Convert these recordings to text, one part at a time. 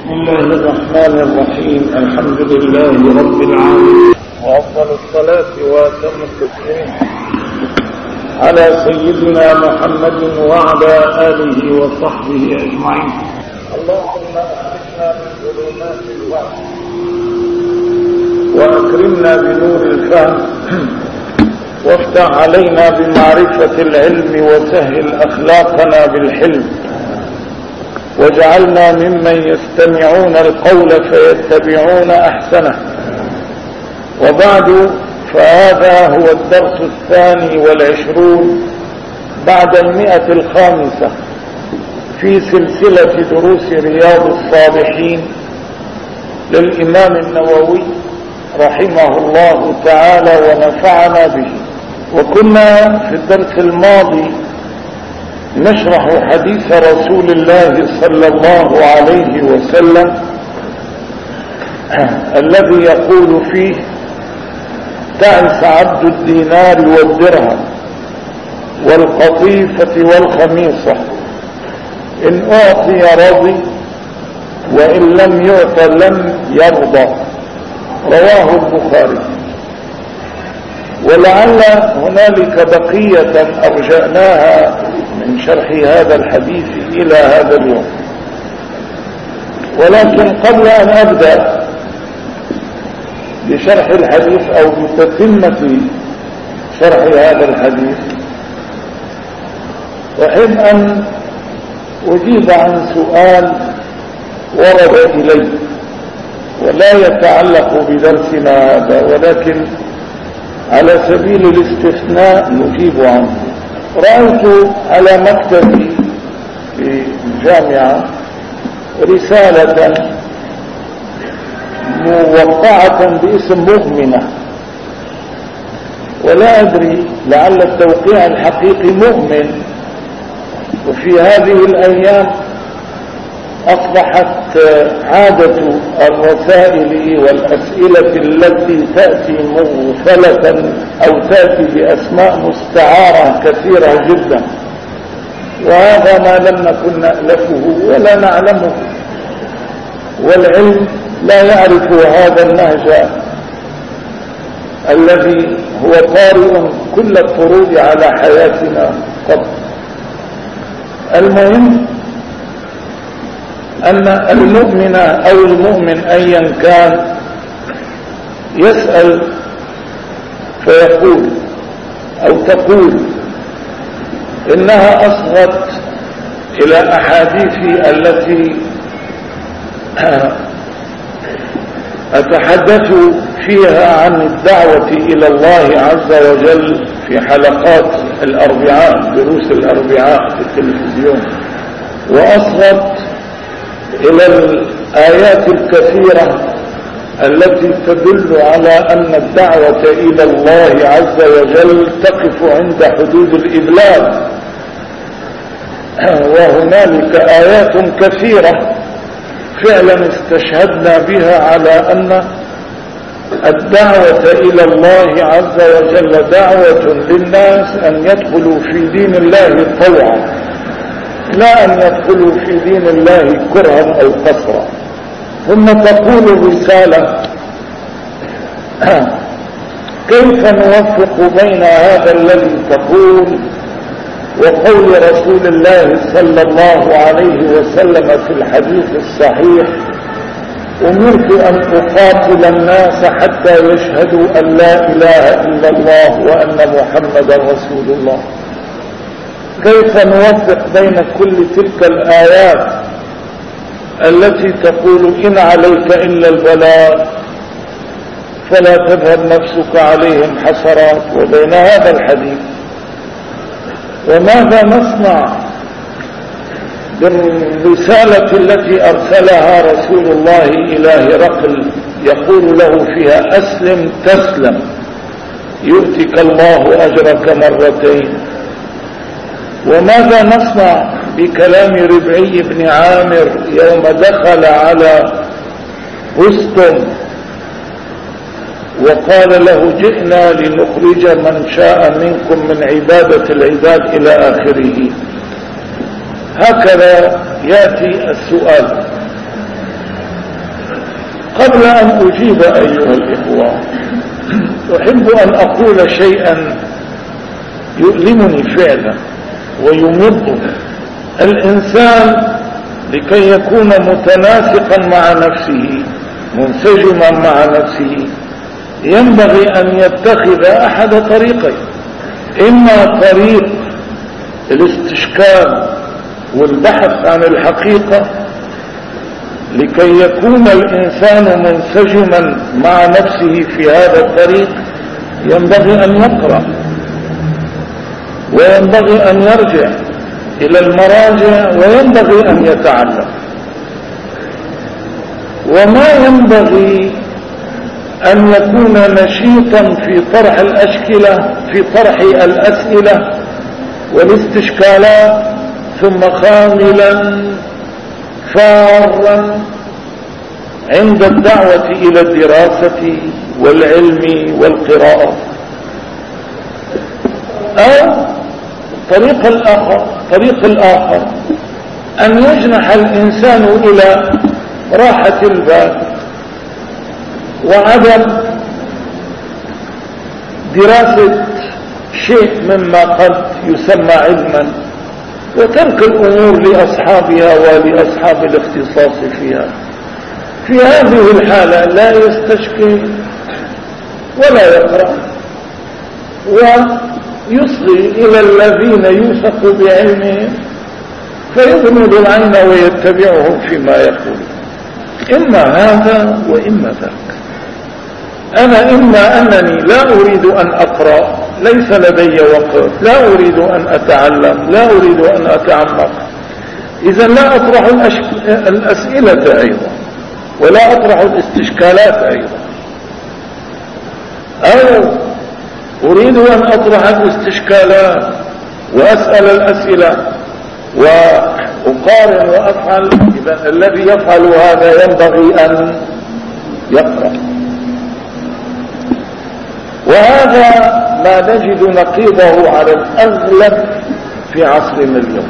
بسم الله الرحمن الرحيم. الحمد لله رب العالمين، وأفضل الصلاة وأتم التسليم على سيدنا محمد وعلى آله وصحبه أجمعين. اللهم أخرجنا من ظلمات الوهم وأكرمنا بنور الفهم وافتح علينا بمعرفة العلم وسهل أخلاقنا بالحلم واجعلنا ممن يستمعون القول فيتبعون أحسنه. وبعد، فهذا هو الدرس 22 بعد 105 في سلسلة دروس رياض الصالحين للإمام النووي رحمه الله تعالى ونفعنا به. وكنا في الدرس الماضي نشرح حديث رسول الله صلى الله عليه وسلم الذي يقول فيه: تعس عبد الدينار والدرهم والقطيفة والخميصة، إن أعطي رضي وإن لم يعط لم يرضى. رواه البخاري. ولعل هنالك بقية أرجعناها من شرح هذا الحديث إلى هذا اليوم، ولكن قبل أن أبدأ بشرح الحديث أو بتتمة شرح هذا الحديث، أحب أن أجيب عن سؤال ورد إلي ولا يتعلق بدرسنا هذا، ولكن على سبيل الاستثناء نجيب عنه. رأيت على مكتبي في الجامعة رسالة موقعة باسم مؤمنة، ولا أدري لعل التوقيع الحقيقي مؤمن. وفي هذه الأيام أصبحت عادة الرسائل والأسئلة التي تأتي مغفلة أو تأتي بأسماء مستعارة كثيرة جدا، وهذا ما لم نكن نألفه ولا نعلمه، والعلم لا يعرف هذا النهج الذي هو طارئ كل الطرود على حياتنا قبل. المهم أن المؤمن أو المؤمن أيا كان يسأل فيقول أو تقول إنها أصغت إلى أحاديث التي أتحدث فيها عن الدعوة إلى الله عز وجل في حلقات الأربعاء، دروس الأربعاء في التلفزيون، وأصغت إلى الآيات الكثيرة التي تدل على أن الدعوة إلى الله عز وجل تقف عند حدود الإبلاغ، وهنالك آيات كثيرة فعلا استشهدنا بها على أن الدعوة إلى الله عز وجل دعوة للناس أن يدخلوا في دين الله طوعا، لا أن يدخلوا في دين الله كرها أو قسرا. ثم تقول الرسالة: كيف نوفق بين هذا الذي تقول وقول رسول الله صلى الله عليه وسلم في الحديث الصحيح: أمرت أن أقاتل الناس حتى يشهدوا أن لا إله إلا الله وأن محمدا رسول الله. كيف نوفق بين كل تلك الآيات التي تقول إن عليك إلا البلاغ فلا تذهب نفسك عليهم حسرات، وبين هذا الحديث؟ وماذا نصنع بالرسالة التي أرسلها رسول الله إلى هرقل يقول له فيها: أسلم تسلم يؤتك الله أجرك مرتين؟ وماذا نصنع بكلام ربعي بن عامر يوم دخل على رستم وقال له: جئنا لنخرج من شاء منكم من عبادة العباد إلى آخره؟ هكذا يأتي السؤال. قبل أن أجيب أيها الإخوة أحب أن أقول شيئا يؤلمني فعلا ويمضني. الإنسان لكي يكون متناسقا مع نفسه منسجما مع نفسه ينبغي أن يتخذ أحد طريقين: إما طريق الاستشكال والبحث عن الحقيقة لكي يكون الإنسان منسجما مع نفسه في هذا الطريق ينبغي أن يقرأ وينبغي أن يرجع إلى المراجع وينبغي أن يتعلم. وما ينبغي أن يكون نشيطا في طرح الأشكلة في طرح الأسئلة والاستشكالات ثم خاملا فارا عند الدعوة إلى الدراسة والعلم والقراءة. أو طريق الآخر أن يجنح الإنسان إلى راحة البال وعدم دراسة شيء مما قد يسمى علما وترك الأمور لأصحابها ولأصحاب الاختصاص فيها. في هذه الحالة لا يستشكي ولا يقرأ ويصغي إلى الذين يوثق بعلمهم فيغمض العين ويتبعهم فيما يقول. إما هذا وإما ذاك. أنا إما أنني لا أريد أن أقرأ، ليس لدي وقت، لا أريد أن أتعلم، لا أريد أن أتعمق، إذا لا أطرح الأسئلة أيضا ولا أطرح الاستشكالات أيضا. أو أريد أن أطرح الاستشكالات وأسأل الأسئلة وأقارن وأفعل. إذا الذي يفعل هذا ينبغي أن يقرأ. وهذا ما نجد نقيضه على الأغلب في عصرنا اليوم.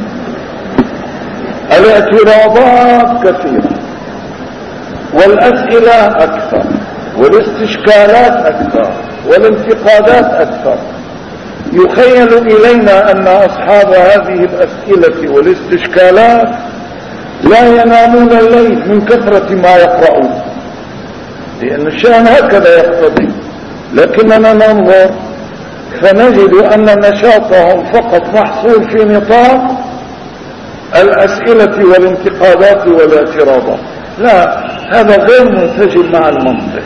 الاعتراضات كثيرة والأسئلة أكثر والاستشكالات أكثر والانتقادات أكثر. يخيل إلينا أن أصحاب هذه الأسئلة والاستشكالات لا ينامون الليل من كثرة ما يقرؤون، لأن الشأن هكذا يقتضي. لكننا ننظر فنجد أن نشاطهم فقط محصور في نطاق الأسئلة والانتقادات والاعتراضات. لا، هذا غير منسجم مع المنطق.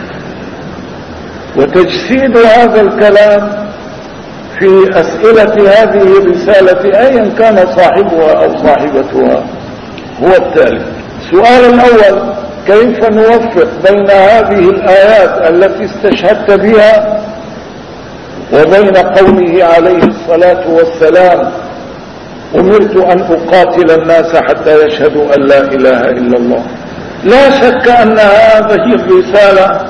وتجسيد هذا الكلام في أسئلة هذه الرسالة أيا كان صاحبها أو صاحبتها هو التالي. السؤال الأول: كيف نوفق بين هذه الآيات التي استشهدت بها وبين قوله عليه الصلاة والسلام: أمرت أن أقاتل الناس حتى يشهدوا أن لا إله إلا الله؟ لا شك أن هذه الرسالة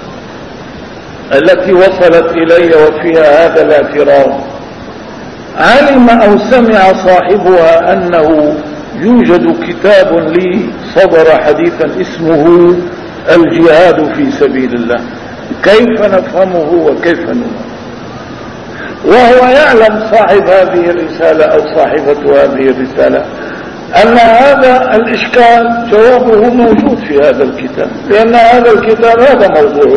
التي وصلت إلي وفيها هذا الاعتراض علم أو سمع صاحبها أنه يوجد كتاب لي صدر حديثا اسمه الجهاد في سبيل الله. كيف نفهمه وكيف نفهمه؟ وهو يعلم صاحب هذه الرسالة أو صاحبة هذه الرسالة أن هذا الإشكال جوابه موجود في هذا الكتاب، لأن هذا الكتاب هذا موضوعه.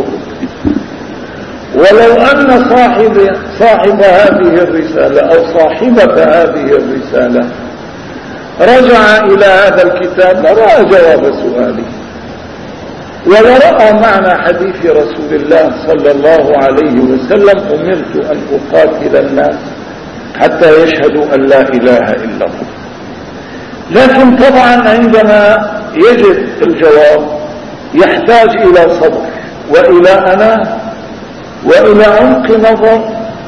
ولو أن صاحب هذه الرسالة أو صاحبة هذه الرسالة رجع إلى هذا الكتاب لرأى جواب سؤاله ولرأى معنى حديث رسول الله صلى الله عليه وسلم: أمرت أن أقاتل الناس حتى يشهدوا أن لا إله إلا الله. لكن طبعا عندما يجد الجواب يحتاج إلى صبر وإلى أناة وإلى عمق نظر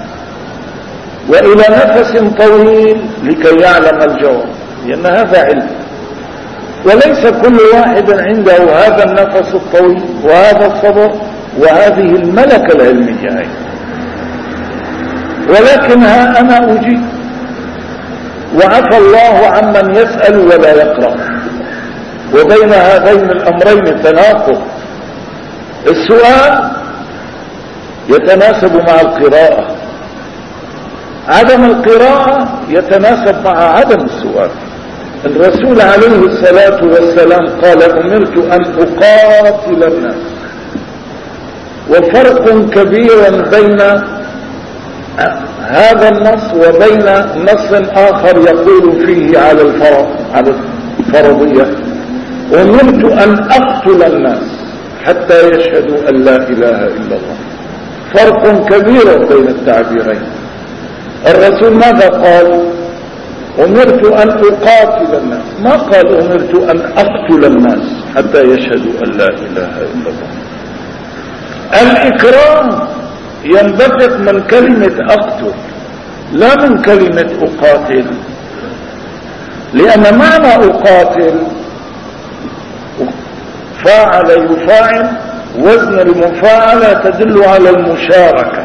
وإلى نفس طويل لكي يعلم الجواب، لأن هذا علم. وليس كل واحد عنده هذا النفس الطويل وهذا الصبر وهذه الملكة العلمية أيضا. ولكن ها أنا أجيب، وعفى الله عمن يسأل ولا يقرأ. وبين هذين الأمرين تناقض، السؤال يتناسب مع القراءة، عدم القراءة يتناسب مع عدم السؤال. الرسول عليه الصلاة والسلام قال أمرت أن أقاتل الناس، وفرق كبير بين هذا النص وبين نص آخر يقول فيه على الفرضية أمرت أن أقتل الناس حتى يشهدوا أن لا إله إلا الله. فرق كبير بين التعبيرين. الرسول ماذا قال؟ أمرت أن أقاتل الناس، ما قال أمرت أن أقتل الناس حتى يشهدوا أن لا إله إلا الله. الإكرام ينبثق من كلمة أقتل لا من كلمة أقاتل، لأن معنى أقاتل فاعل يفاعل، وزن المفاعلة تدل على المشاركة.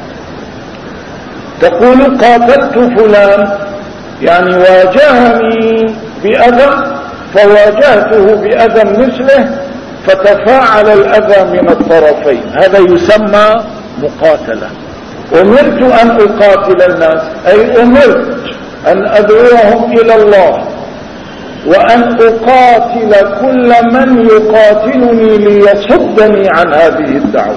تقول قاتلت فلان يعني واجهني بأذى فواجهته بأذى مثله فتفاعل الأذى من الطرفين، هذا يسمى مقاتلة. أمرت أن أقاتل الناس أي أمرت أن أدعوهم إلى الله، وأن أقاتل كل من يقاتلني ليصدني عن هذه الدعوة.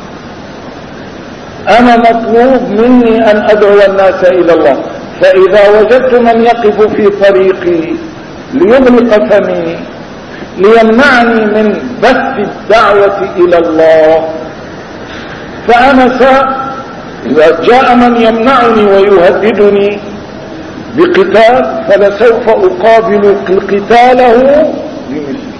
أنا مطلوب مني أن أدعو الناس إلى الله، فإذا وجدت من يقف في طريقي ليغلق فمي ليمنعني من بث الدعوة إلى الله، فأنا إذا جاء من يمنعني ويهددني بقتال فلسوف أقابل قتاله بمثله.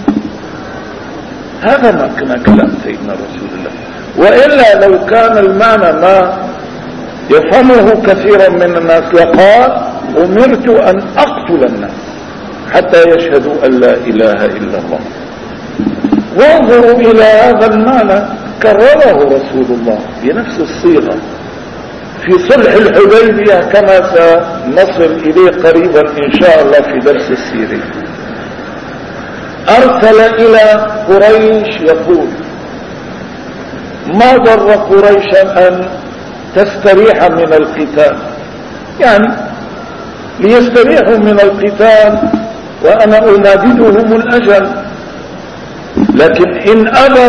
هذا ما كان كلام سيدنا رسول الله. وإلا لو كان المعنى ما يفهمه كثيرا من الناس لقال أمرت أن أقتل الناس حتى يشهدوا أن لا إله إلا الله. وانظروا إلى هذا المعنى كرره رسول الله بنفس الصيغة في صلح الحديبية كما سنصل إليه قريبا إن شاء الله في درس السيرة. أرسل إلى قريش يقول ما ضر قريشا أن تستريح من القتال، يعني ليستريحوا من القتال وأنا أناددهم الأجل، لكن إن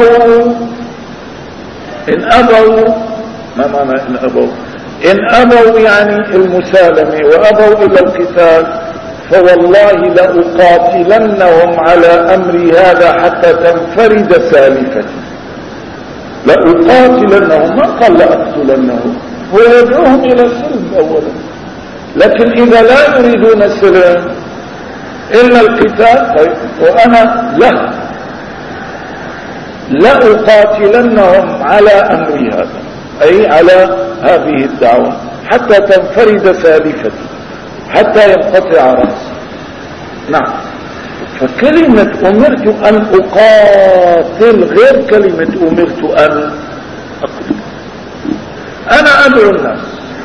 أبوا ما معنى إن أبوا يعني المسالمة وأبوا إلى القتال فوالله لأقاتلنهم على أمري هذا حتى تنفرد سالفتي. لأقاتلنهم ما قال لأقتلنهم، هو يدعوهم إلى السلم أولا، لكن إذا لا يريدون السلم إلا القتال طيب وأنا لأقاتلنهم على أمري هذا أي على هذه الدعوة حتى تنفرد سالفتي، حتى ينقطع رأسي. نعم، فكلمة أمرت أن أقاتل غير كلمة أمرت أن أقتل. أنا أدعو الناس،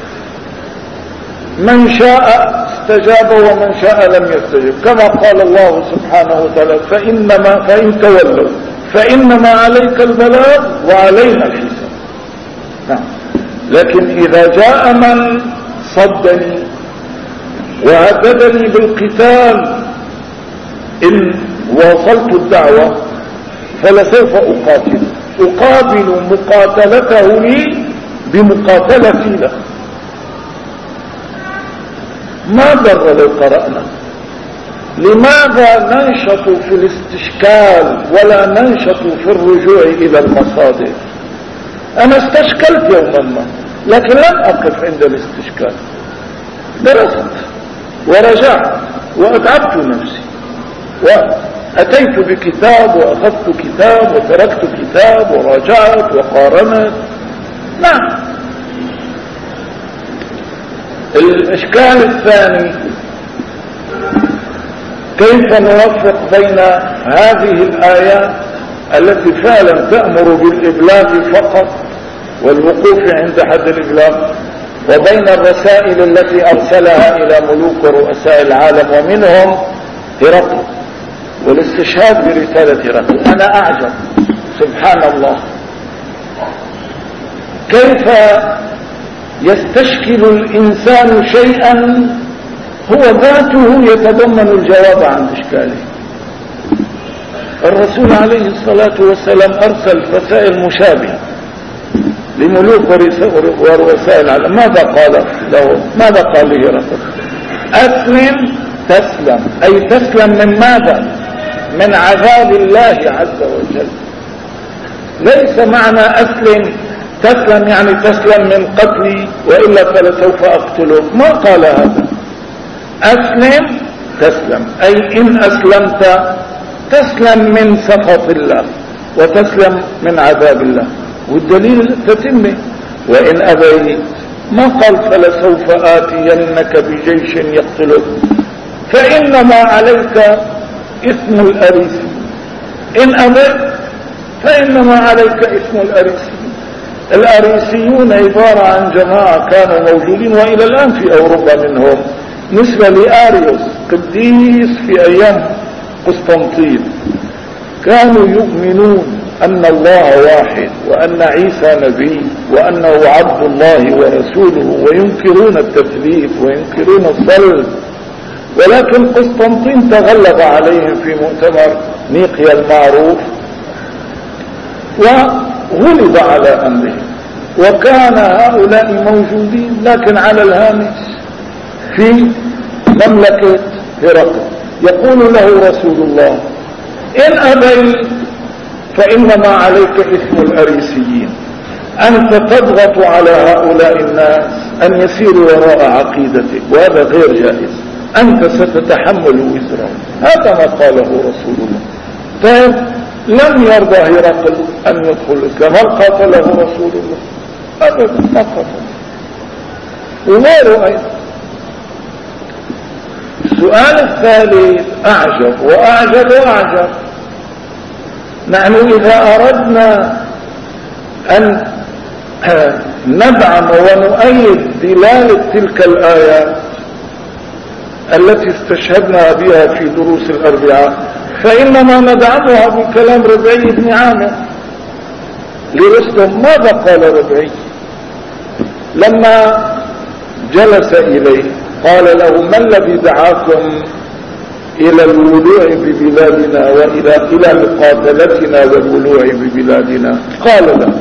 من شاء استجاب ومن شاء لم يستجب، كما قال الله سبحانه وتعالى فإن تولوا فإنما عليك البلاغ وعلينا الحساب. نعم، لكن إذا جاء من صدني وهددني بالقتال إن واصلت الدعوة فلسوف أقابل مقاتلته لي بمقاتلتي له. ما ضر لو قرأنا، لماذا ننشط في الاستشكال ولا ننشط في الرجوع إلى المصادر؟ أنا استشكلت يوما ما لكن لم أقف عند الاستشكال، درست ورجعت وأتعبت نفسي وأتيت بكتاب وأخذت كتاب وتركت كتاب وراجعت وقارنت. نعم. الإشكال الثاني كيف نوفق بين هذه الآيات التي فعلا تأمر بالإبلاغ فقط والوقوف عند حد الإبلاغ وبين الرسائل التي أرسلها إلى ملوك ورؤساء العالم ومنهم هرقل والاستشهاد برسالة هرقل. أنا أعجب سبحان الله، كيف يستشكل الإنسان شيئا هو ذاته يتضمن الجواب عن إشكاله. الرسول عليه الصلاة والسلام أرسل رسائل مشابهة لملوك ورؤساء العالم. ماذا قال له؟ ماذا قال له رسول؟ أسلم تسلم، أي تسلم من ماذا؟ من عذاب الله عز وجل. ليس معنى أسلم تسلم يعني تسلم من قتلي وإلا فلسوف أقتلك، ما قال هذا. أسلم تسلم أي إن أسلمت تسلم من سخط الله وتسلم من عذاب الله، والدليل تتمه. وإن أبيت ما قال فلسوف آتينك بجيش يقتلك، فإنما عليك اسم الأريسي. إن أبيت فإنما عليك اسم الأريسي. الأريسيون عبارة عن جماعة كانوا موجودين وإلى الآن في أوروبا منهم، نسبة لآريوس قديس في أيام قسطنطين، كانوا يؤمنون أن الله واحد وأن عيسى نبي وأنه عبد الله ورسوله، وينكرون التثليث وينكرون الصلب. ولكن قسطنطين تغلب عليهم في مؤتمر نيقيا المعروف وغلب على أمرهم، وكان هؤلاء موجودين لكن على الهامش في مملكة هرقل. يقول له رسول الله إن أبيت فإنما عليك اسم الأريسيين، أنت تضغط على هؤلاء الناس أن يسيروا وراء عقيدتك، وهذا غير جائز، أنت ستتحمل وزرهم. هذا ما قاله رسول الله. طيب لم يرضى هرقل أن يدخل الإسلام، هل قاتله رسول الله؟ أبدا ما قاتله. وغيره أيضا. السؤال الثالث أعجب وأعجب وأعجب. نحن إذا أردنا أن ندعم ونؤيد دلالة تلك الآيات التي استشهدنا بها في دروس الأربعاء، فإنما ندعمها بكلام ربعي بن عامر لرستم. ماذا قال ربعي لما جلس إليه؟ قال له ما الذي دعاكم إلى الولوع ببلادنا وإلى مقاتلتنا والولوع ببلادنا؟ قال له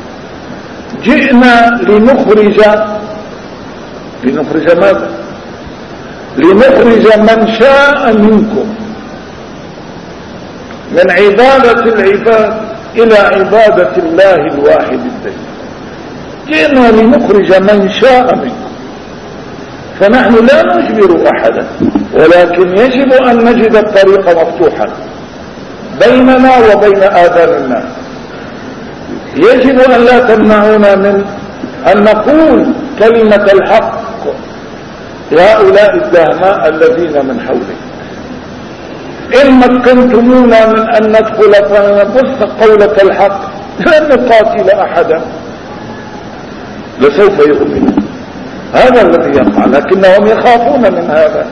جئنا لنخرج ماذا؟ لنخرج من شاء منكم من عبادة العباد إلى عبادة الله الواحد الدين. جئنا لنخرج من شاء منكم، فنحن لا نجبر أحدا، ولكن يجب أن نجد الطريق مفتوحا بيننا وبين آذان الناس. يجب أن لا تمنعونا من أن نقول كلمة الحق لهؤلاء الدهماء الذين من حولنا. إن مكنتمونا من أن ندخل فنبث قولة الحق لن نقاتل أحدا لسوف يؤمنون. هذا الذي يقع، لكنهم يخافون من هذا،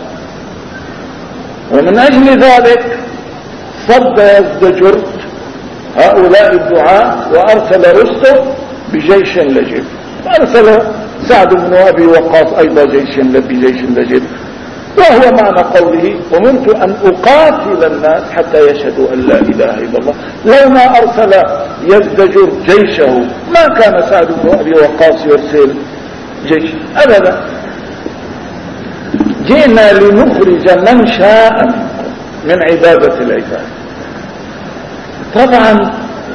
ومن أجل ذلك صد يزدجر هؤلاء الدعاة وأرسل رستم بجيش لجب، وأرسل سعد بن أبي وقاص أيضا بجيش لجب، وهو معنى قوله أمرت أن أقاتل الناس حتى يشهدوا أن لا إله إلا الله. لو ما أرسل يزدجر جيشه ما كان سعد بن أبي وقاص يرسل جيش أبدا. جئنا لنخرج من شاء من عبادة العباد. طبعا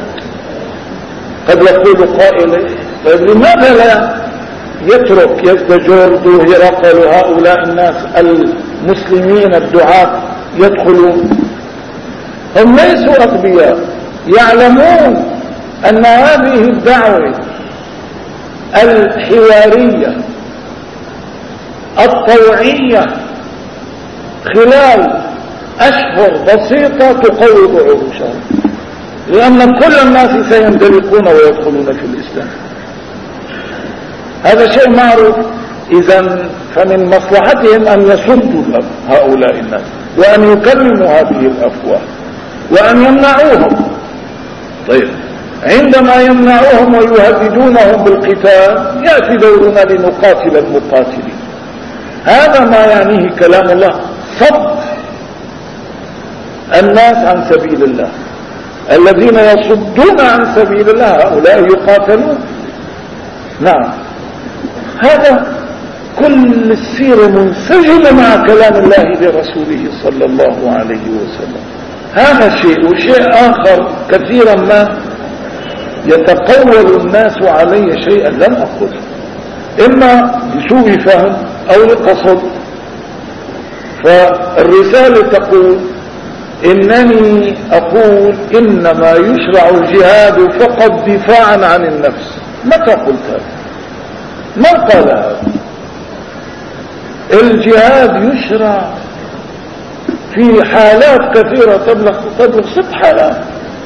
قد يقول قائل لماذا لا يترك يزدجر ذو هرقل هؤلاء الناس المسلمين الدعاة يدخلون؟ هم ليسوا أغبياء، يعلمون أن هذه الدعوة الحوارية الطوعية خلال أشهر بسيطة تقوض عروشها، لأن كل الناس سيندلقون ويدخلون في الإسلام. هذا شيء معروف. إذن فمن مصلحتهم أن يصدوا هؤلاء الناس وأن يكلموا هذه الأفواه وأن يمنعوهم. طيب عندما يمنعوهم ويهددونهم بالقتال يأتي دورنا لنقاتل المقاتلين. هذا ما يعنيه كلام الله، صد الناس عن سبيل الله. الذين يصدون عن سبيل الله هؤلاء يقاتلون. نعم، هذا كل السيرة منسجمة مع كلام الله لرسوله صلى الله عليه وسلم. هذا شيء، وشيء آخر كثيرا ما يتقول الناس علي شيئا لم أقله، إما بسوء فهم أو لقصد. فالرسالة تقول إنني أقول إنما يشرع الجهاد فقط دفاعا عن النفس. متى قلت هذا؟ من قال هذا؟ الجهاد يشرع في حالات كثيرة تبلغ 6 حالات،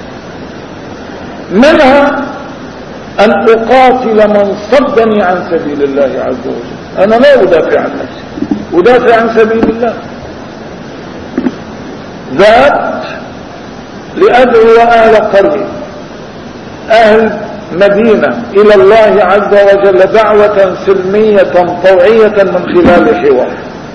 منها أن أقاتل من صدني عن سبيل الله عز وجل. أنا لا أدافع عن نفسي، أدافع عن سبيل الله. ذات لأدعو أهل قرية أهل مدينة إلى الله عز وجل دعوة سلمية طوعية من خلال حوار.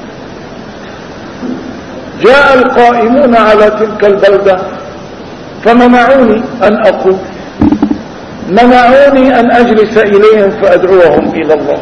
جاء القائمون على تلك البلدة فمنعوني أن أقول، منعوني أن أجلس إليهم فأدعوهم إلى الله.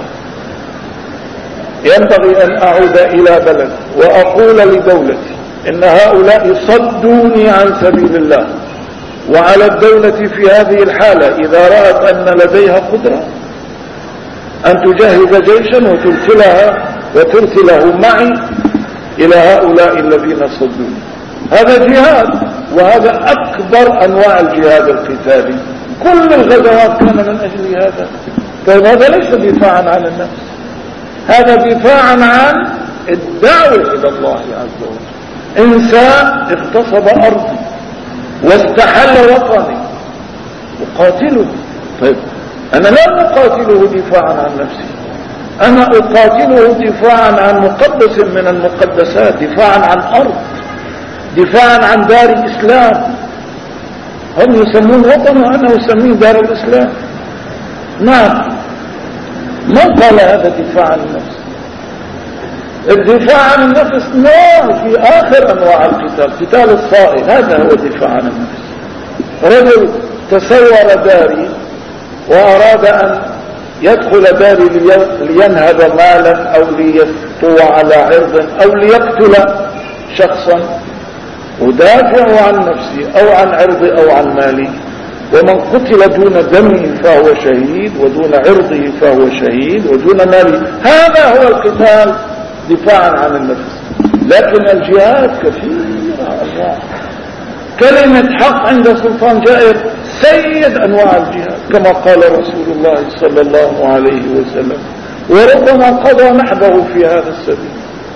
ينبغي أن أعود إلى بلد وأقول لدولتي إن هؤلاء صدوني عن سبيل الله، وعلى الدولة في هذه الحالة إذا رأت أن لديها قدرة أن تجهز جيشا وترسله معي إلى هؤلاء الذين صدوني. هذا جهاد، وهذا أكبر أنواع الجهاد القتالي. كل الغزوات كان من أجل هذا. طيب هذا ليس دفاعا عن النفس، هذا دفاعا عن الدعوة إلى الله عز وجل. إنسان اغتصب أرضي واستحل وطني أقاتله. طيب أنا لا أقاتله دفاعا عن نفسي، أنا أقاتله دفاعا عن مقدس من المقدسات، دفاعا عن أرض، دفاعا عن دار إسلام. هم يسمون وطن وأنا أسميه دار الإسلام. نعم، من قال هذا دفاع عن النفس؟ الدفاع عن النفس نوع في آخر أنواع القتال، قتال الصائل، هذا هو الدفاع عن النفس. رجل تسور داري وأراد أن يدخل داري لينهب مالا أو ليسطو على عرض أو ليقتل شخصا، أدافع عن نفسي أو عن عرضي أو عن مالي. ومن قتل دون دمه فهو شهيد، ودون عرضه فهو شهيد، ودون ماله. هذا هو القتال دفاعا عن النفس. لكن الجهاد كثيرة أنواع. كلمة حق عند سلطان جائر سيد أنواع الجهاد كما قال رسول الله صلى الله عليه وسلم، وربما قضى نحبه في هذا السبيل.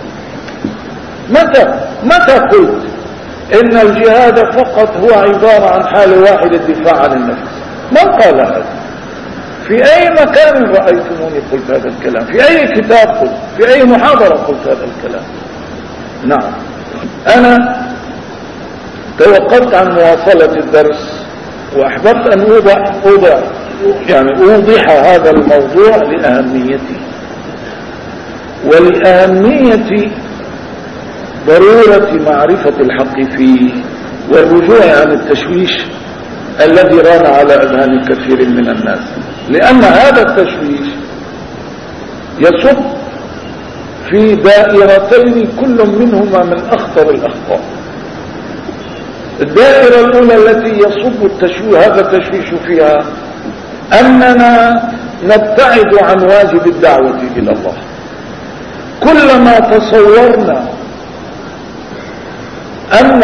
متى قلت إن الجهاد فقط هو عبارة عن حال واحد الدفاع عن النفس؟ من قال هذا؟ في أي مكان رأيتموني قلت هذا الكلام؟ في أي كتاب قلت؟ في أي محاضرة قلت هذا الكلام؟ نعم، أنا توقفت عن مواصلة الدرس وأحببت أن أوضح هذا الموضوع لأهميته ولأهمية ضرورة معرفة الحق فيه والرجوع عن التشويش الذي ران على أذهان كثير من الناس. لأن هذا التشويش يصب في دائرتين كل منهما من أخطر الأخطاء. الدائرة الأولى التي يصب هذا التشويش فيها أننا نبتعد عن واجب الدعوة إلى الله. كلما تصورنا أن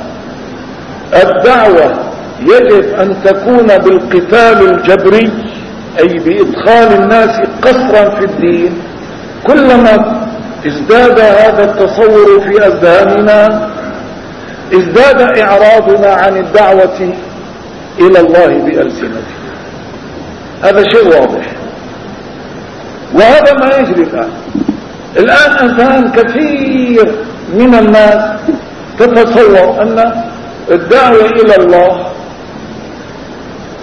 الدعوة يجب أن تكون بالقتال الجبري، أي بإدخال الناس قسرا في الدين، كلما ازداد هذا التصور في أذهاننا ازداد إعراضنا عن الدعوة إلى الله بألسنتنا. هذا شيء واضح، وهذا ما يجري الآن أذهان كثير من الناس تتصور أن الدعوة إلى الله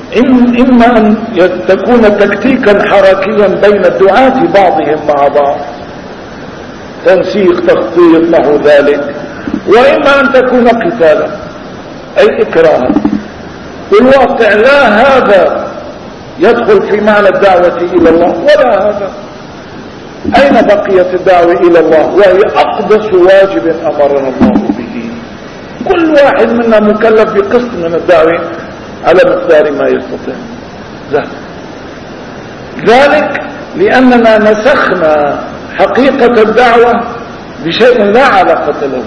إما أن تكون تكتيكا حركيا بين الدعاة بعضهم مع بعض، تنسيق تخطيط نحو ذلك، وإما أن تكون قتالا أي إكراها. بالواقع لا هذا يدخل في معنى الدعوة إلى الله ولا هذا. أين بقيت الدعوة إلى الله وهي أقدس واجب أمرنا الله به؟ كل واحد منا مكلف بقسط من الدعوة على مقدار ما يستطيع. ذلك لأننا نسخنا حقيقة الدعوة بشيء لا علاقة له.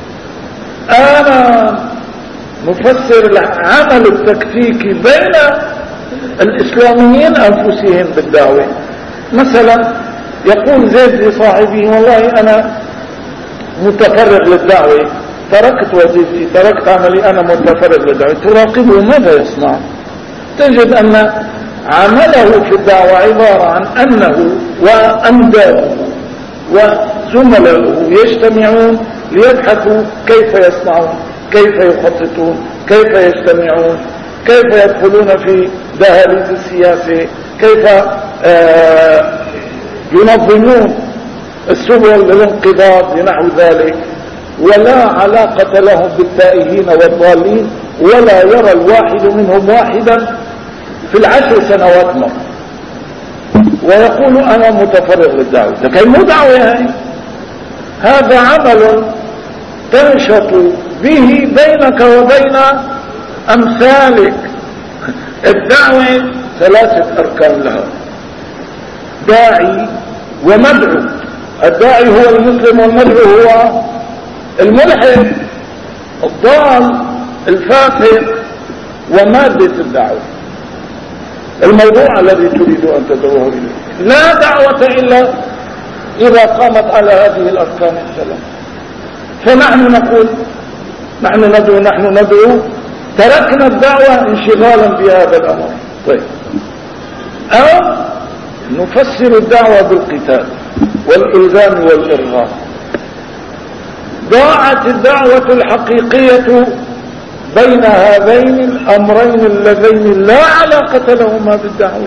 أنا نفسر العمل التكتيكي بين الإسلاميين أنفسهم بالدعوة. مثلا يقول زيد لصاحبه والله أنا متفرغ للدعوة، تركت وظيفتي، تركت عملي، أنا متفرغ للدعوة. تراقبه ماذا يصنع؟ تجد أن عمله في الدعوة عبارة عن أنه وأنداده وزملائه يجتمعون ليبحثوا كيف يصنعون، كيف يخططون، كيف يجتمعون، كيف يدخلون في دهاليز السياسة، كيف ينظمون السبل للانقضاض لنحو ذلك. ولا علاقة لهم بالتائهين والضالين، ولا يرى الواحد منهم واحدا في ال10 سنوات مر ويقول أنا متفرغ للدعوة. لكن مو دعوة هاي، هذا عمل تنشط به بينك وبين أمثالك. الدعوة 3 أركان لها: داعي ومدعو. الداعي هو المسلم والمدعو هو الملحد الضال الفاسق. ومادة الدعوة الموضوع الذي تريد أن تدعوه إليه. لا دعوة إلا إذا قامت على هذه الأركان الثلاث. فنحن نقول نحن ندعو، تركنا الدعوة انشغالا بهذا الأمر. طيب، أو نفسر الدعوة بالقتال والإلزام والإرغام. ضاعت الدعوة الحقيقية بين هذين الأمرين اللذين لا علاقة لهما بالدعوة.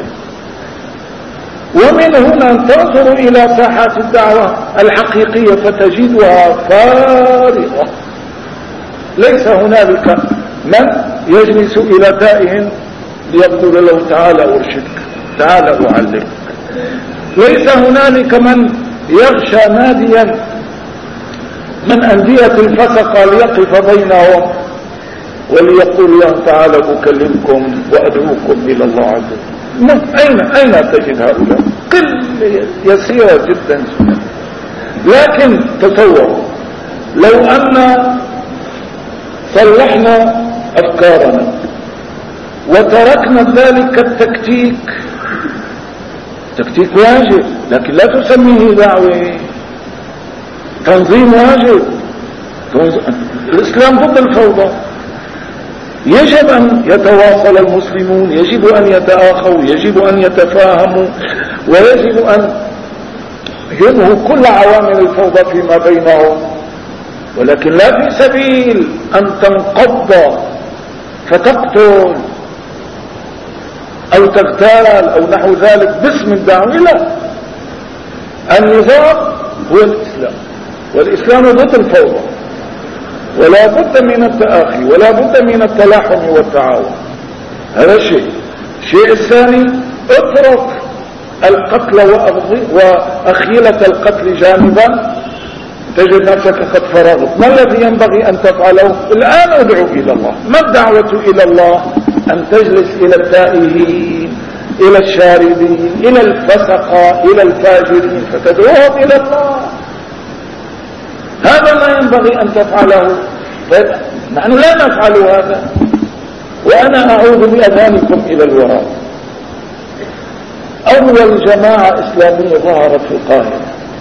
ومن هنا تنظر إلى ساحات الدعوة الحقيقية فتجدها فارغة. ليس هنالك من يجلس إلى تائه ليقول له تعال أرشدك، تعال أعلمك. ليس هنالك من يغشى ناديا من أندية الفسقة ليقف بينهم وليقول لهم تعالى أكلمكم وأدعوكم إلى الله عز وجل. أين تجد هؤلاء؟ قلة يسيرة جدا. لكن تصور لو أن صلحنا أفكارنا وتركنا ذلك التكتيك. تكتيك واجب لكن لا تسميه دعوة. تنظيم واجب. الإسلام ضد الفوضى. يجب أن يتواصل المسلمون، يجب أن يتآخوا، يجب أن يتفاهموا، ويجب أن ينهوا كل عوامل الفوضى فيما بينهم. ولكن لا في سبيل أن تنقض فتقتل أو تغتال أو نحو ذلك باسم الدعوة. لا، النظام هو الإسلام، والإسلام ضد الفوضى، ولا بد من التآخي ولا بد من التلاحم والتعاون. هذا شيء. الشيء الثاني، اترك القتل وأخيلة القتل جانبا. تجد نفسك قد فرغت. ما الذي ينبغي أن تفعله الآن؟ ادعو إلى الله. ما الدعوة إلى الله؟ أن تجلس إلى التائهين، إلى الشاردين، إلى الفسقة، إلى الفاجرين، فتدعوهم إلى الله. هذا ما ينبغي أن تفعله. طيب، نحن لا نفعل هذا. وأنا أعود بأذانكم إلى الوراء. أول جماعة إسلامية ظهرت في القاهرة.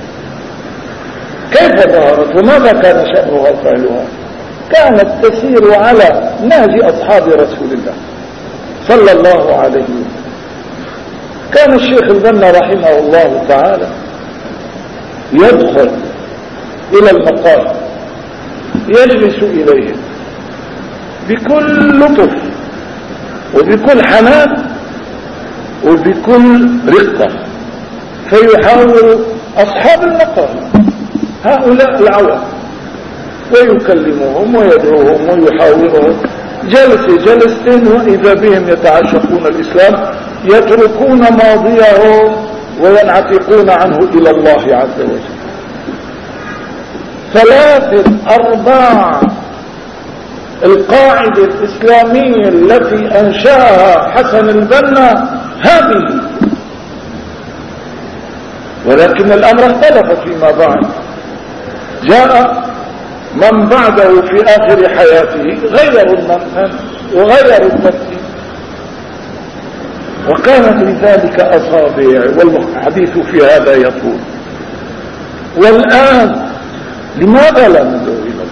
كيف ظهرت وماذا كان شأنها وفعلها؟ كانت تسير على نهج أصحاب رسول الله صلى الله عليه وسلم. كان الشيخ البنا رحمه الله تعالى يدخل إلى المقام، يجلس إليه بكل لطف وبكل حنان وبكل رقة، فيحاول أصحاب المقام هؤلاء العوام ويكلمهم ويدعوهم ويحاورهم جلستين، وإذا بهم يتعشقون الإسلام، يتركون ماضيهم وينعتقون عنه إلى الله عز وجل. 3 4 القاعدة الإسلامية التي أنشأها حسن البنا هذه، ولكن الأمر اختلف فيما بعد. جاء من بعده في آخر حياته غيروا المنهج وغيروا الترتيب، وكانت لذلك أصابع، والحديث في هذا يطول. والآن لماذا لا ندعو إلى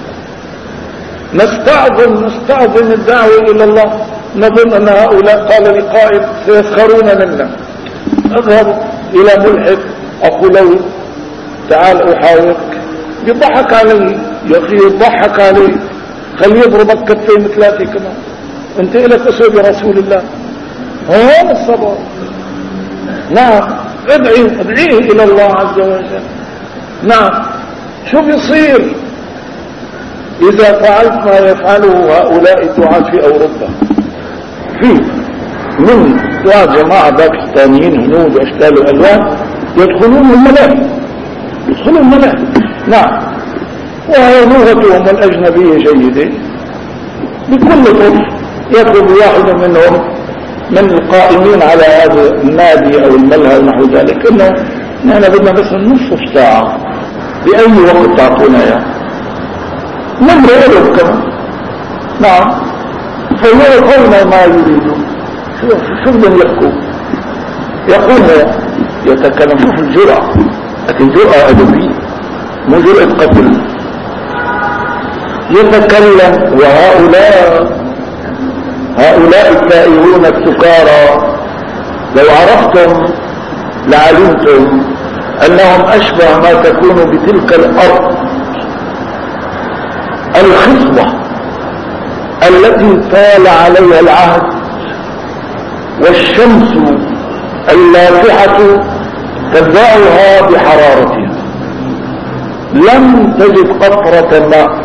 الله؟ نستعظم الدعوة إلى الله، نظن أن هؤلاء قال لقائد سيسخرون منا، أذهب إلى ملحد أقول له تعال أحاورك، يضحك علي يا أخي، يضحك علي، خليه يضربك كتفين 3 كمان، انت إلك أسوة برسول الله. هون الصبر. نعم، ادعيه إلى الله عز وجل. نعم، شو بيصير إذا فعلت ما يفعله هؤلاء الدعاة في أوروبا؟ في من دعاة جماعة باكستانيين هنود أشكال وألوان يدخلون الملاهي. نعم، وهي لغتهم الأجنبية جيدة. بكل طرف يطلب واحد منهم من القائمين على هذا النادي أو الملهى ونحو ذلك إنه نحن بدنا بس نصف ساعة، بأي وقت تعطونا إياه، نمر كمان. نعم، فيقولون ما يريدون. شو بدهم يحكوا؟ يقول يتكلم، شوف الجرأة، لكن جرأة أدبية مو جرأة قتل. يتكلم، وهؤلاء التائهون السكارى لو عرفتم لعلمتم أنهم أشبه ما تكون بتلك الأرض الخصبة التي طال عليها العهد، والشمس اللافحة تبدأها بحرارتها، لم تجد قطرة ماء.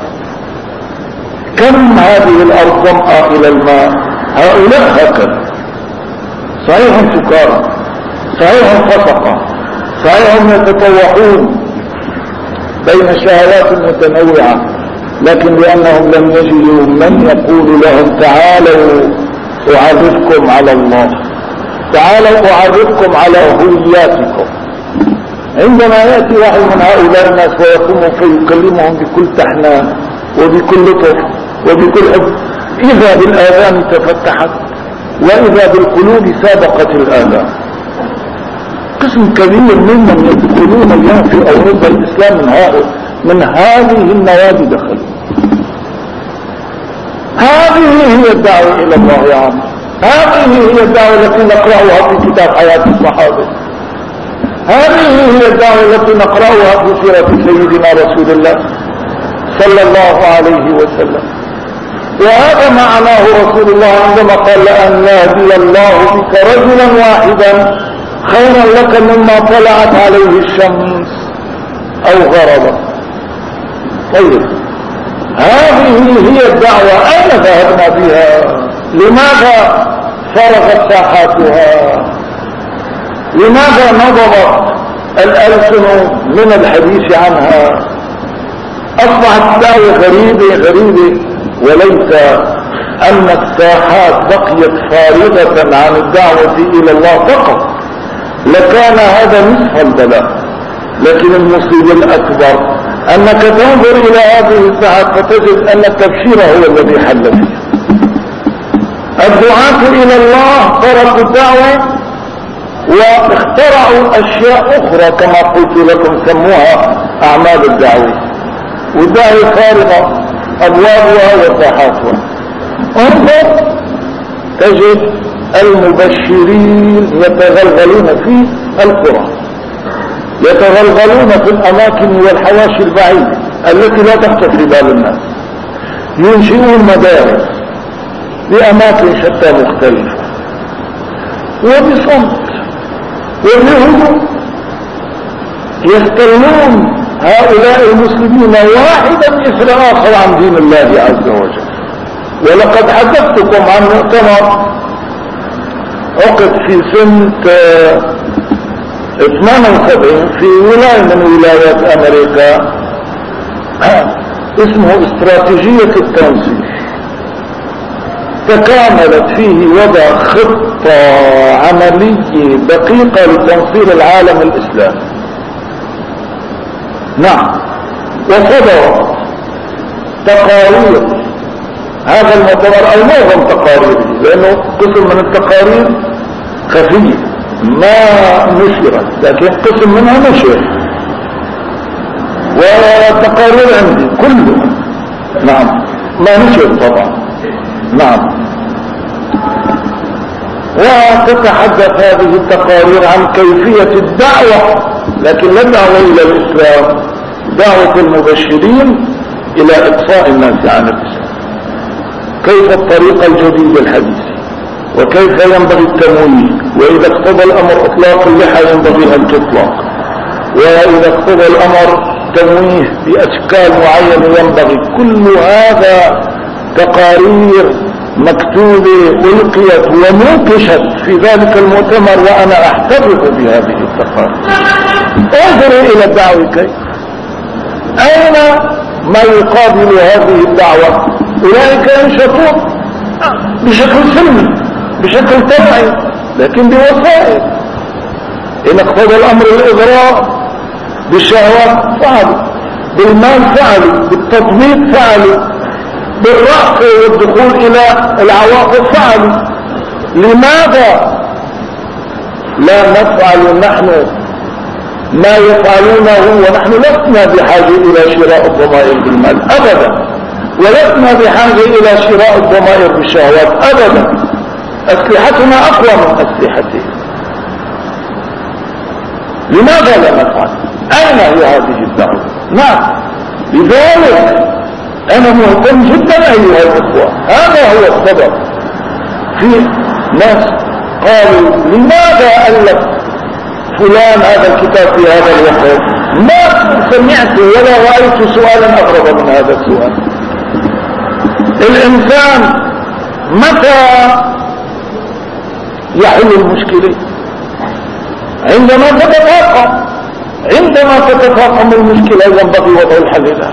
كم هذه الأرض ظمأ إلى الماء؟ هؤلاء هكذا، صحيح سكارى، صحيح فسقة، صحيح يتطوعون بين شهوات متنوعة، لكن لأنهم لم يجدوا من يقول لهم تعالوا أعرفكم على الله، تعالوا أعرفكم على هوياتكم. عندما يأتي واحد من هؤلاء الناس ويقوم فيكلمهم بكل تحنان وبكل لطف وبكل حب، إذا بالآذان تفتحت وإذا بالقلوب سابقت الآذان. قسم كبير ممن يدخلون اليوم في أوروبا الإسلام من هذه النوادي دخلوا. هذه هي الدعوة إلى الله يا عم، هذه هي الدعوة التي نقرأها في كتاب حياة الصحابة، هذه هي الدعوة التي نقرأها في سيرة سيدنا رسول الله صلى الله عليه وسلم. وهذا معناه رسول الله عندما قال لأن يهدي الله بك رجلا واحدا خيرا لك مما طلعت عليه الشمس أو غربت. طيب، هذه هي الدعوة، أين ذهبنا بها؟ لماذا فرغت ساحاتها؟ لماذا نضبت الألسن من الحديث عنها؟ أصبحت دعوة غريبة، وليس أن الساحات بقيت فارغة عن الدعوة إلى الله فقط، لكان هذا نصف البلاء. لكن المصيبة الأكبر أنك تنظر إلى هذه الساحات فتجد أن التبشير هو الذي حل فيه. الدعاة إلى الله تركوا الدعوة واخترعوا أشياء أخرى كما قلت لكم سموها أعمال الدعوة، والدعوة فارغة أبوابها وساحاتها. انظر تجد المبشرين يتغلغلون في القرى، يتغلغلون في الأماكن والحواشي البعيدة التي لا تخطر في بال الناس، ينشئون مدارس بأماكن شتى مختلفة وبصمت. واليهود يستلون هؤلاء المسلمين واحدا مثل آخر عن دين الله عز وجل. ولقد حدثتكم عن مؤتمر عقد في سنة 78 في ولاية من ولايات أمريكا اسمه استراتيجية التنصير. تكاملت فيه وضع خطة عملية دقيقة لتنصير العالم الإسلامي. نعم. وصدرت تقارير هذا المؤتمر أو معظم تقاريره، لأنه قسم من التقارير خفية ما نشرت، لكن قسم منها نشر، والتقارير عندي كلها نعم ما نشر طبعا. نعم. وتتحدث هذه التقارير عن كيفية الدعوة، لكن لا دعوة إلى الإسلام، دعوة المبشرين إلى إقصاء الناس عن الإسلام. كيف الطريقة الجديدة الحديثة، وكيف ينبغي التمويه، وإذا اقتضى الأمر إطلاق اللحى ينبغي أن تطلق، وإذا اقتضى الأمر تمويه بأشكال معينة ينبغي. كل هذا تقارير مكتوبة ألقيت ونوقشت في ذلك المؤتمر، وأنا أحتفظ بهذه التقارير. انظروا إلى الدعوة كيف، أين ما يقابل هذه الدعوة؟ أولئك ينشطون بشكل سلمي بشكل طبيعي، لكن بوسائل. إن اقتضى الأمر الإغراء بالشهوات فعلوا، بالمال فعلوا، بالتطبيق فعلوا، بالرأس والدخول إلى العواطف فعلوا. لماذا لا نفعل نحن ما يفعلونه ونحن لسنا بحاجة إلى شراء الضمائر بالمال أبدا، ولسنا بحاجة إلى شراء الضمائر بالشهوات أبدا. أسلحتنا أقوى من أسلحتهم. لماذا لا نفعل؟ أين هي هذه الدعوة؟ نعم. لذلك أنا مهتم جدا أيها الأخوة. هذا هو السبب. في ناس قالوا لماذا ألف فلان هذا الكتاب في هذا الوقت؟ ما سمعت ولا رأيت سؤالا أغرب من هذا السؤال. الإنسان متى يحل المشكلة؟ عندما تتفاقم. عندما تتفاقم المشكلة ينبغي وضع الحل لها،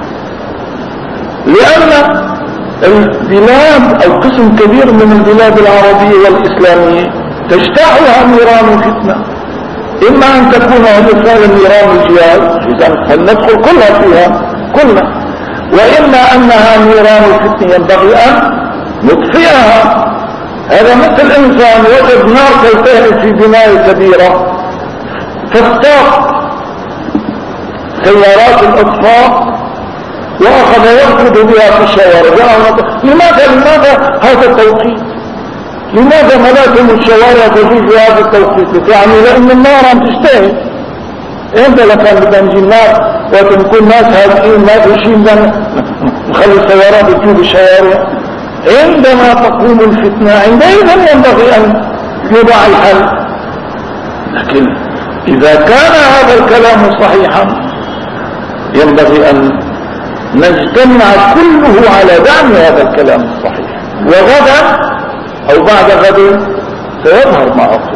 لأن البلاد أو قسم كبير من البلاد العربية والإسلامية تجتاحها نيران الفتنة. إما أن تكون مثال نيران الجهاد، إذا فلندخل كلها فيها كلنا، وإما أنها نيران الفتنة ينبغي أن نطفئها. هذا مثل إنسان وجد نار تلتهب في بناية كبيرة، فاستاق سيارات الأطفاء وأخذ يركض بها في الشوارع. لماذا هذا التوقيت؟ لماذا ملاتم الشوارع تجي في هذا التوقيت؟ يعني لأن النار عم تشتهي. انت لكان بدنا نجي النار وتكون ناس هادئين ما في شيء نخلي السيارات تجي بالشوارع. عندما تقوم الفتنة عندئذ ينبغي أن يوضع الحل. لكن إذا كان هذا الكلام صحيحا ينبغي أن نجتمع كله على دعم هذا الكلام الصحيح. وغدا أو بعد غد سيظهر ما أقول.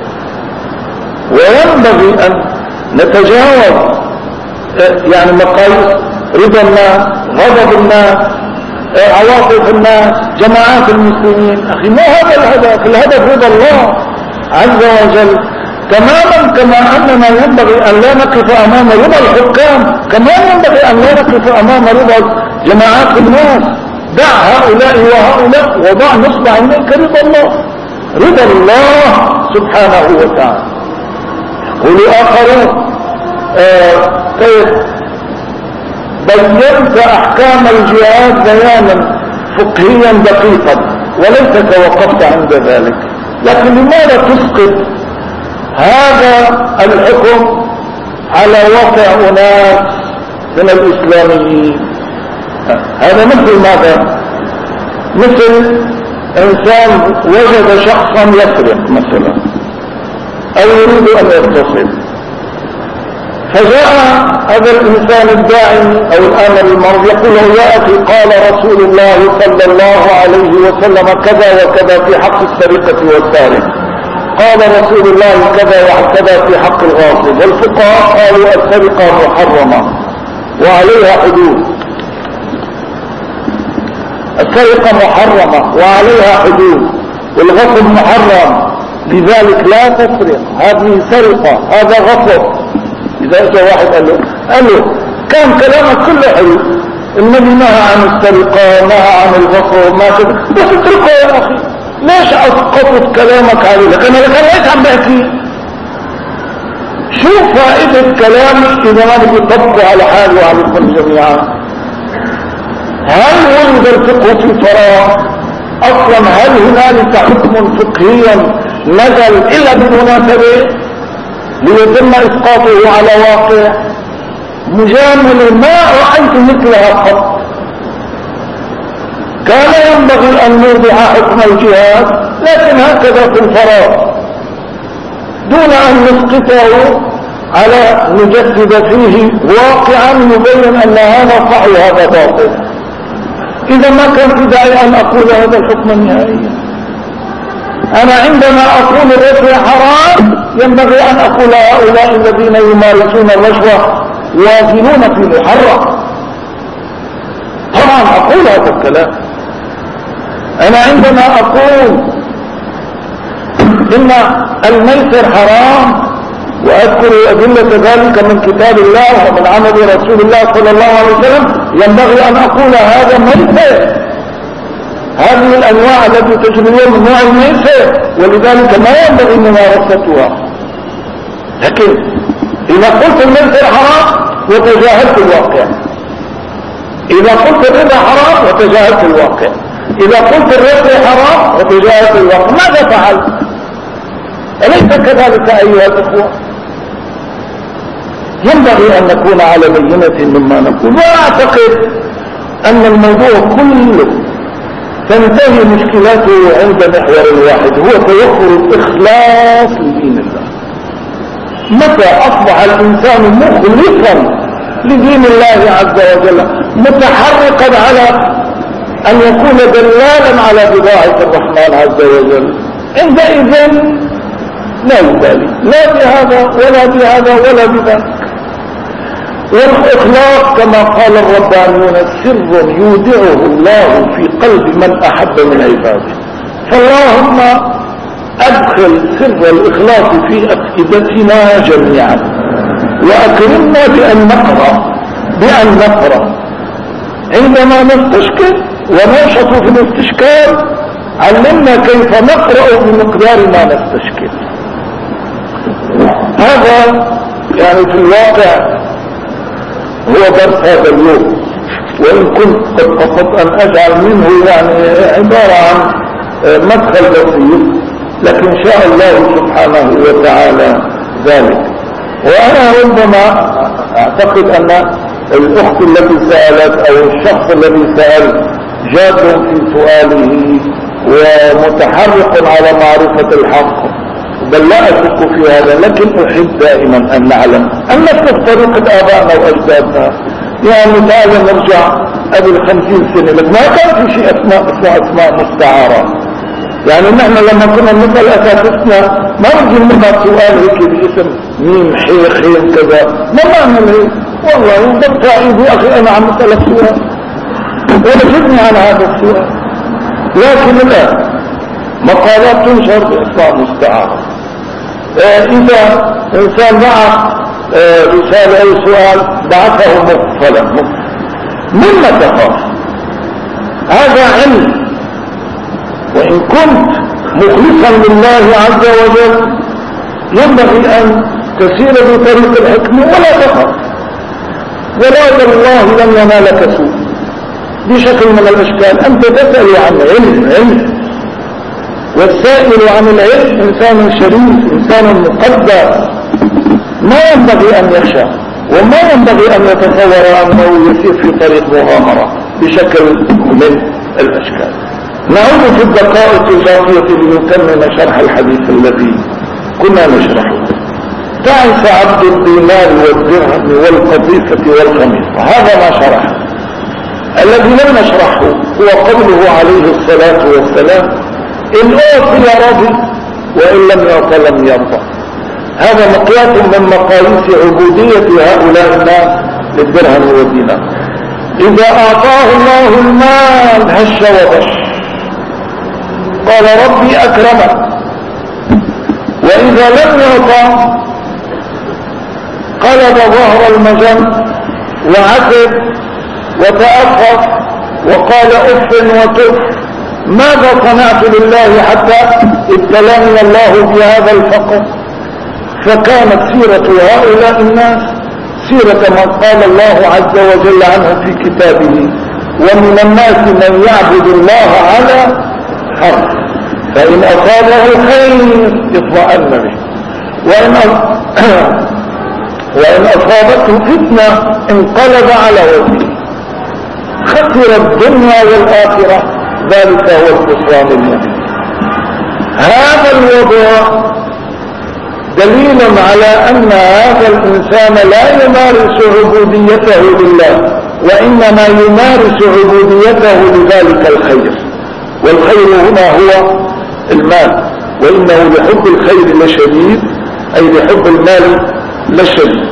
وينبغي أن نتجاوز يعني مقاييس رضا الناس، غضب الناس، عواطف الناس، جماعات المسلمين. أخي ما هذا الهدف. الهدف رضا الله عز وجل تماما. كما أننا ينبغي أن لا نقف أمام رضا الحكام، كما ينبغي أن لا نقف أمام رضا جماعات الناس. دع هؤلاء وهؤلاء وضع نصب عينيك رضا الله، رضا الله سبحانه وتعالى. يقول آخرون بينت أحكام الجهاد بيانا فقهيا دقيقا وليس توقفت عند ذلك. لكن لماذا تسقط هذا الحكم على واقع أناس من الإسلاميين؟ هذا مثل ماذا؟ مثل انسان وجد شخصا يسرق مثلا او يريد ان يغتصب، فجاء هذا الانسان الداعي او الامر المرض يقول له يا اخي قال رسول الله صلى الله عليه وسلم كذا وكذا في حق السرقة والسارق، قال رسول الله كذا وكذا في حق الغاصب، والفقهاء قالوا السرقة محرمة وعليها حدود، السرقة محرمة وعليها حدود، والغصب محرم، لذلك لا تسرق، هذه سرقة هذا غصب. إذا أجى واحد قال له كان كلامك كله حلو، النبي نهى عن السرقة نهى عن الغصب ما كده، بس اتركه يا أخي، ليش أسقطت كلامك عليه؟ لكن أنا ليش عم بحكي؟ شو فائدة كلامي إذا ما بدي أطبقه على حالي وعليكم جميعا؟ هل ولد الفقه في فراغ؟ أصلا هل هنالك حكم فقهيا نزل إلا بالمناسبة ليتم إسقاطه على واقع؟ مجاملة ما رأيت مثلها قط. كان ينبغي أن نوضع حكم الجهاد لكن هكذا في الفراغ دون أن نسقطه على نجدد فيه واقعا يبين أن هذا صح وهذا باطل. إذا ما كان في داعي أن أقول هذا الحكم النهائي. أنا عندما أقول الرشوة حرام ينبغي أن أقول هؤلاء الذين يمارسون الرشوة واجنون في محرم. طبعا أقول هذا الكلام. أنا عندما أقول إن الميسر حرام وأذكر أدلة ذلك من كتاب الله ومن عمل رسول الله صلى الله عليه وسلم ينبغي أن أقول هذا ميسر، هذه الأنواع التي تجري اليوم من نوع الميسر، ولذلك ما ينبغي ممارستها. لكن إذا قلت الميسر حرام وتجاهلت الواقع، إذا قلت الربا حرام وتجاهلت الواقع، إذا قلت الربا حرام وتجاهلت الواقع، ماذا فعلت؟ أليس كذلك أيها الأخوة؟ ينبغي أن نكون على بينة مما نقول، وأعتقد أن الموضوع كله تنتهي مشكلاته عند محور واحد، هو توفر الإخلاص لدين الله. متى أصبح الإنسان مخلصا لدين الله عز وجل متحرقا على أن يكون دلالا على بضاعة الرحمن عز وجل، عندئذ لا يبالي لا بهذا ولا بهذا ولا بذاك. والإخلاص كما قال الربانيون سر يودعه الله في قلب من أحب من عباده. فاللهم أدخل سر الإخلاص في أفئدتنا جميعا، وأكرمنا بأن نقرأ عندما نستشكل وننشط في الاستشكال، علمنا كيف نقرأ بمقدار ما نستشكل. هذا يعني في الواقع هو درس هذا اليوم، وإن كنت قد قصدت أن أجعل منه يعني عبارة عن مدخل بسيط، لكن إن شاء الله سبحانه وتعالى ذلك. وأنا ربما أعتقد أن الأخت التي سألت أو الشخص الذي سأل جاد في سؤاله ومتحرق على معرفة الحق، بل لا أشك في هذا، لكن أحب دائما أن نعلم أن نسلك طريقة آبائنا وأجدادنا. يعني تعالى نرجع قبل 50 سنة لك ما كان في شيء اسمه أسماء مستعارة. يعني نحن لما كنا نسأل أساتذتنا ما نجي نبغى سؤال هيك باسم ميم حيخ هيك كذا، ما نعمل هيك والله بقى إيدي أخي أنا عم أسألك سؤال ولا جبني على هذا السؤال. لكن لا، مقالات تنشر بأسماء مستعارة. إذا إنسان معه رسالة أي سؤال بعثه مقفلا مما تخاف؟ هذا علم، وإن كنت مخلصا لله عز وجل ينبغي أن تسير بطريق الحكم ولا تخاف، ولا والله لن ينالك سوء بشكل من الأشكال. أنت تسأل عن علم، والسائل عن العلم إنسان شريف إنسان مقدس، ما ينبغي أن يخشى وما ينبغي أن يتصور أنه يسير في طريق مغامرة بشكل من الأشكال. نعود في الدقائق الباقية لنكمل شرح الحديث الذي كنا نشرحه. تعس عبد الدينار والدرهم والقطيفة والخميصة، هذا ما شرحه. الذي لم نشرحه هو قوله عليه الصلاة والسلام: إن أعطي رضي وإن لم يعط لم يرضى. هذا مقياس من مقاييس عبودية هؤلاء الناس للدرهم والدينار. إذا أعطاه الله المال هش وبش، قال ربي أكرمك. وإذا لم يعطى قلب ظهر المجن وعتب وتأخر وقال أف وتف، ماذا صنعت لله حتى ابتلاني الله بهذا الفقر؟ فكانت سيرة هؤلاء الناس سيرة من قال الله عز وجل عنه في كتابه: ومن الناس من يعبد الله على حرف، فإن أصابه خير اطمأن به، وإن أصابته فتنة انقلب على وجهه، خسر الدنيا والآخرة، ذلك هو الخسران المبين. هذا الوضع دليل على أن هذا الإنسان لا يمارس عبوديته لله، وإنما يمارس عبوديته لذلك الخير، والخير هنا هو المال، وإنه لحب الخير لشديد، أي لحب المال لشديد.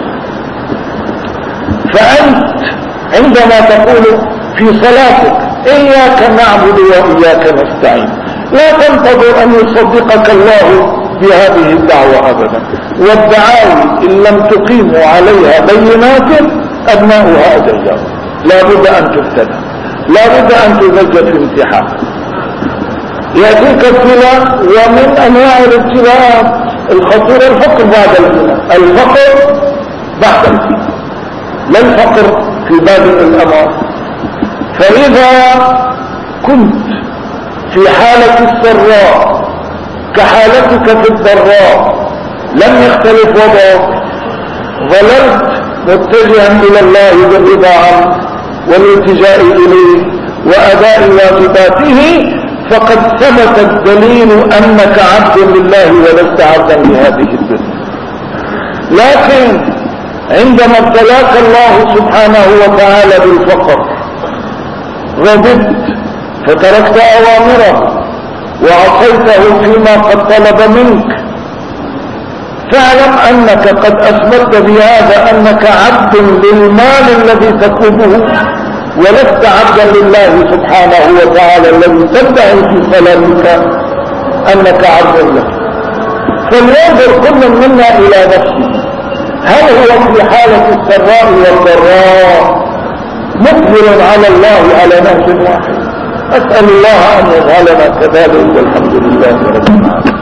فأنت عندما تقول في صلاتك إياك نعبد وإياك نستعين، لا تنتظر أن يصدقك الله بهذه الدعوة أبدا، والدعاوي إن لم تقيموا عليها بينات أبناؤها أجيال، لا بد أن تفتن، لا بد أن تزج في امتحان. يأتيك ابتلاء، ومن أنواع الابتلاءات الخطيرة الفقر بعد الابتلاء، الفقر بعد الابتلاء، لا الفقر في باب الأمر. فإذا كنت في حالة السراء كحالتك في الضراء لم يختلف وضعك، ظللت متجها إلى الله بالرضا عنه والالتجاء إليه وأداء واجباته، فقد ثبت الدليل أنك عبد لله ولست عبدا لهذه الدنيا. لكن عندما ابتلاك الله سبحانه وتعالى بالفقر غضبت فتركت أوامره وعصيته فيما قد طلب منك، فاعلم أنك قد أثبت بهذا أنك عبد للمال الذي تطلبه، ولست عبدا لله سبحانه وتعالى الذي تدعي في صلاتك أنك عبد له. فلينظر كل منا إلى نفسه، هل هو في حالة السراء والضراء مقبل على الله على نفس واحد؟ أسأل الله أن يجعلنا كذلك، والحمد لله رب العالمين.